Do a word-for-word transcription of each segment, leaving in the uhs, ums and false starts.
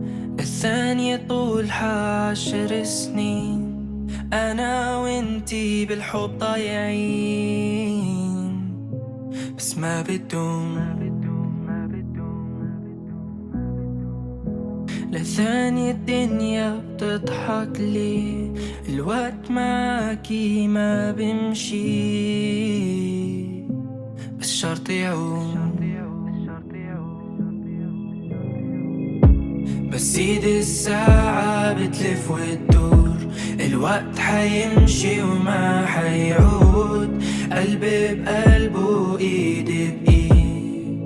الثانية طولها عشر سنين، أنا وإنتي بالحب ضايعين، بس ما بدهم. لثانية الدنيا بتضحك لي، الوقت معاكي ما بمشي، بس شرط يعوم. بس ايد الساعة بتلف وتدور، الوقت حيمشي وما حيعود، قلبي بقلبه ايدي بايد،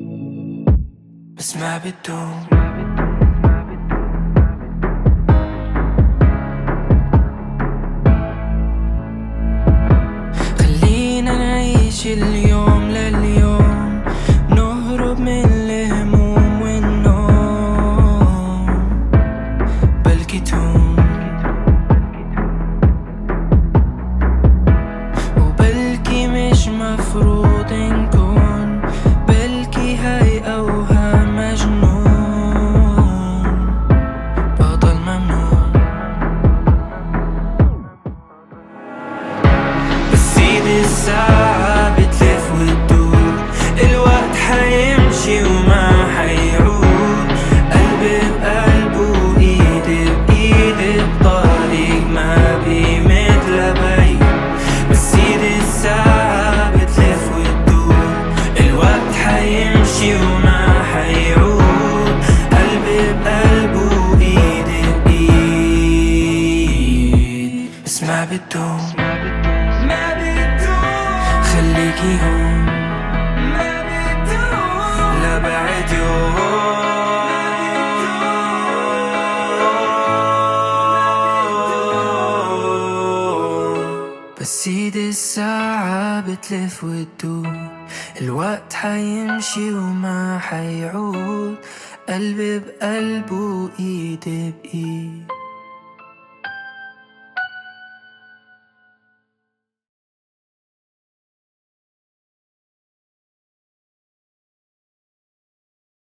بس ما بدهم. خلينا نعيش اليوم لليوم، نهرب من الهموم والنوم، بلكي تهون وبلكي مش مفروض نكون، بلكي هاي أوهام مجنون، بطل ممنون. بس ايد الساعة بتلف وتدور، الوقت حيمشي وما حيعود، قلبي بقلبه ايدي بايدي بطريق ما بيمد لبعيد. بس ايد الساعة بتلف وتدور، الوقت حيمشي وما حيعود، قلبي بقلبه ايدي بايد، بس ما بدهم. خليكي هون لبعد يوم، بس ايد الساعة بتلف وتدور، الوقت حيمشي وما حيعود، قلبي بقلبه ايدي بايد.